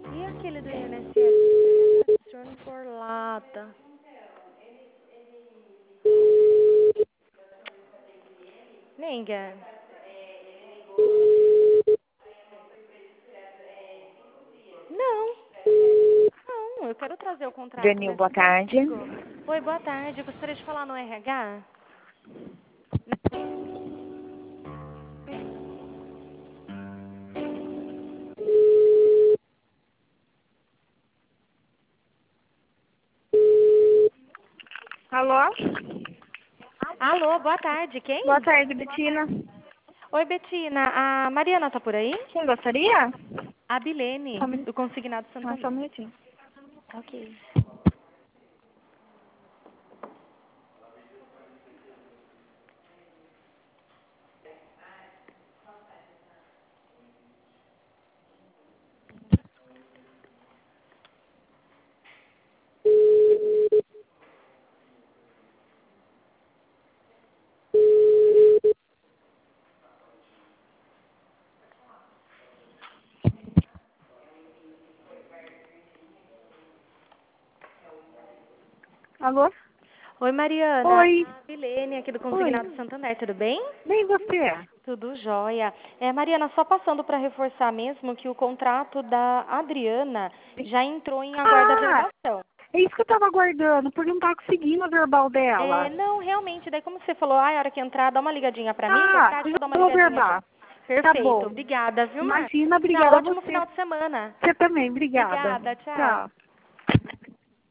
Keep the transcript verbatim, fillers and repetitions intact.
E aquele do I N S S? Return for Lata. Ninguém. Não. Não, eu quero trazer o contrato Janil, mesmo boa tarde. contigo. Oi, boa tarde. Eu gostaria de falar no R H. Alô? Alô, boa tarde. Boa Quem? tarde, Betina. Oi, Betina. A Mariana tá por aí? Quem gostaria? A Só Bilene, um min- do Consignado ah, só Santander. um minutinho. Ok. Alô? Oi, Mariana. Oi. A Bilene aqui do Oi. Consignado Santander, tudo bem? Bem, você? Tudo jóia. É, Mariana, só passando para reforçar mesmo que o contrato da Adriana já entrou em aguarda Ah, verbação. é isso que eu tava aguardando, porque não tá conseguindo o verbal É, dela. não, realmente, daí como você falou, ah, a hora que entrar, dá uma ligadinha para mim, que é Ah, prático, eu dou uma eu vou ligadinha aqui. verbar. Tá Perfeito, bom. obrigada, viu, Mar? Imagina, Tchau, obrigada a ótimo você. final de semana. Você também, obrigada. Obrigada, tchau. Tchau.